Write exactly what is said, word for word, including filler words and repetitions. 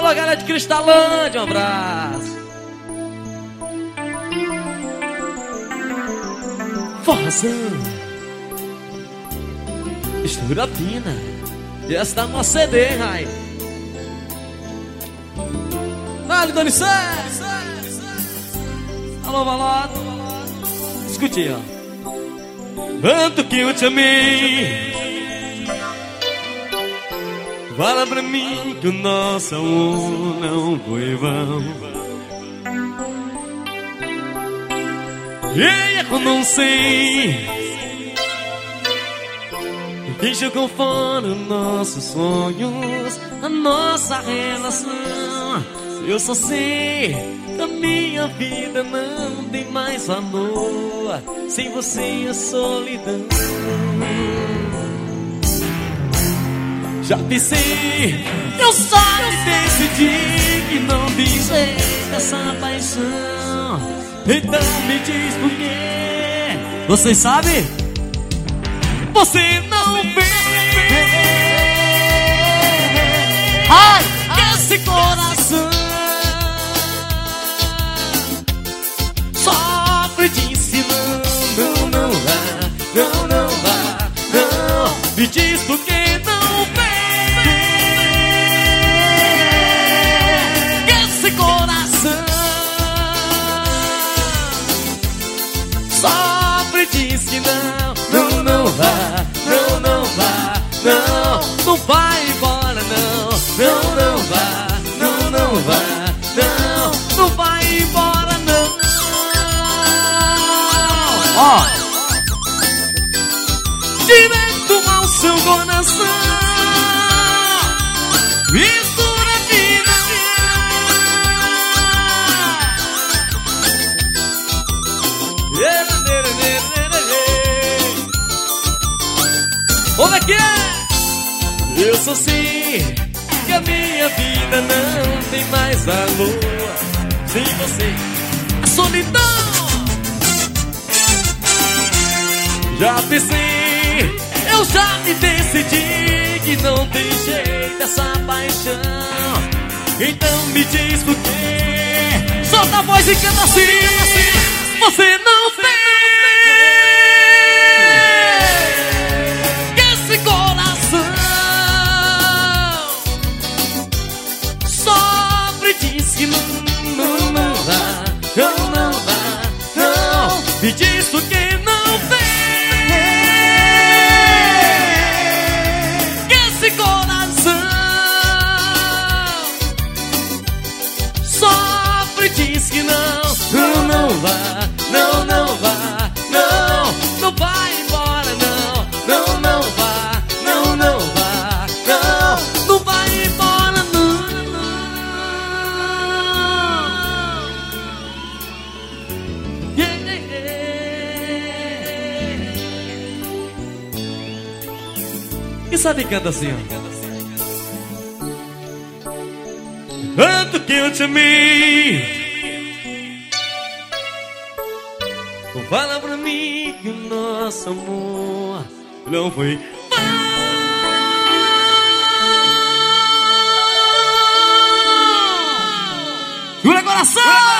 Alô, galera de Cristalândia, um abraço. Forrozão, mistura fina. E essa tá no C D, hein, Rai? Vale, Doni Sé. Alô, Valado. Escute aí, ó. Tanto que eu te amei, fala pra mim que o nosso amor não foi vão. E eu não sei quem jogou fora os nossos sonhos, a nossa relação. Eu só sei que a minha vida não tem mais valor. Sem você a solidão. Já pensei, eu só decidi que não dizer essa paixão. Então me diz por quê. Vocês sabem? Você não vê. Ai, esse coração sofre de ensinão. Não, não vá, não, não vá, não. Me diz por que não vê. Esse coração sofre de ensinão. Não, não vá, não, não vá, não. Não vai embora, não. Não, não vá, não, não vá, não. Não vai embora, não. Ó, direto ao seu coração, mistura fina. Como é que é? Eu só sei que a minha vida não tem mais valor. Sem você, a solidão. Já pensei, eu já me decidi que não tem jeito essa paixão. Então me diz por quê. Solta a voz e canta assim. Você não tem. Esse coração sofre de que não, não, não vá, não, não vá, não. Me diz por que não vem. Esse coração sofre, diz que não, não, não vá, não, não vá, não. Não vai embora, não, não, não vá, não, não vá, não. Não vai embora, não, não. Yeah, yeah. E sabe quem canta assim, ó? Tanto que eu te amei, fala pra mim que o nosso amor não foi. Jura coração!